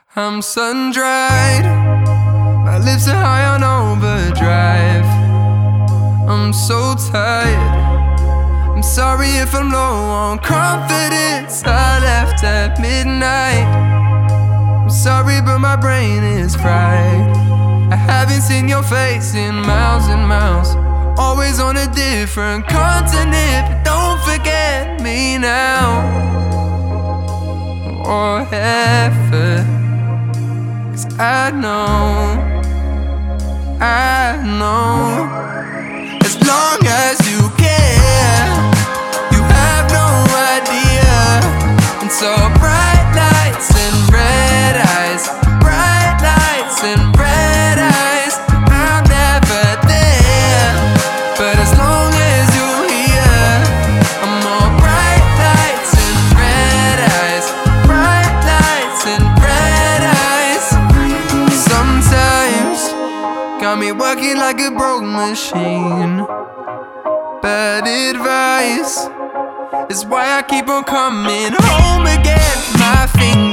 I'm sun-dried, my lips are high on overdrive. I'm so tired, I'm sorry if I'm low on confidence. I left at midnight, I'm sorry but my brain is fried. I haven't seen your face in miles and miles, always on a different continent. But don't forget me now, or ever. I know, as long as you care, you have no idea. And so bright lights and red eyes, bright lights and red eyes, I'm never there, but as long as you're here, I'm all bright lights and red eyes, bright lights and red eyes. Sometimes got me working like a broke machine. Bad advice is why I keep on coming home again. My fingers